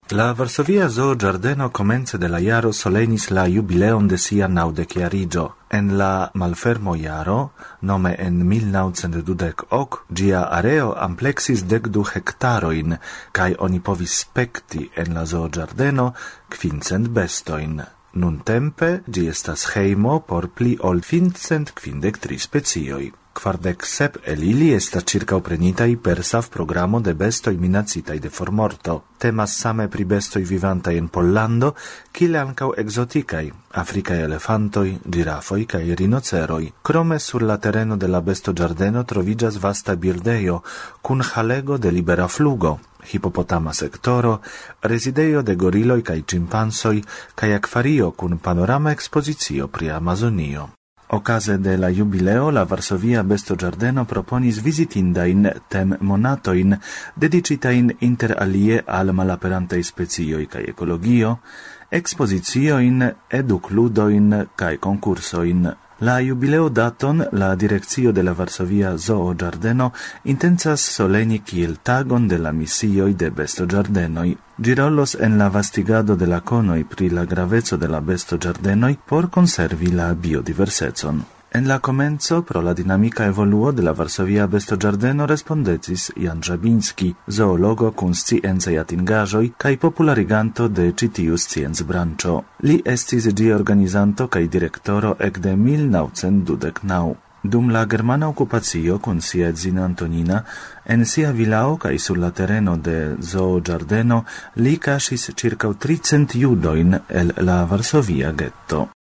La Varsovia Zoo Giardeno comence de la jaro solenis la jubileon de sia 90-jarigio. En la malfermo jaro, nome en 1928, gia areo amplexis 12 hektaroin, kai oni povis spekti en la Zoo Giardeno 500 bestoin. Nuntempe gi estas hejmo por pli ol 553 specioj. 47 el ili estas circauprenitaj per SAF-programo de bestoj minacitaj de formorto. Temas same pri bestoj vivantaj en Pollando, kiel ankaŭ ekzotikaj, afrikaj elefantoj, ĝirafoj kaj rinoceroj. Krome sur la tereno de la bestoĝardeno troviĝas vasta birdejo kun halego de libera flugo, hipopotama sektoro, rezidejo de goriloj kaj ĉimpansoj kaj akvario kun panorama ekspozicio pri Amazonio. Okaze de la jubileo, la Varsovia Bestoĝardeno proponis vizitindain tem-monatoin dedicitain inter alie al malaperantaj specioj kaj ekologio, ekspozicioin, edukludoin kaj konkursoin. La jubileo daton la direkcio de la Varsovia Zoo Giardeno intensas soleni kiel tagon de la misioj de bestoĝardenoj. Ĝi rolos en la vastigado de la konoj pri la graveco de la bestoĝardenoj por konservi la biodiversecon. En la komenco, pro la dinamika evoluo de la Varsovia Bestoĝardeno respondecis Jan Żabinski, zoologo kun sciencaj atingaĵoj kaj populariganto de ĉi tiu sciencbranĉo. Li estis ĝia organizanto kaj direktoro ekde 1929. Dum la germana okupacio kun sia edzino Antonina, en sia vilao kaj sur la tereno de Zoo Giardeno li kaŝis ĉirkaŭ 300 judojn el la Varsovia getto.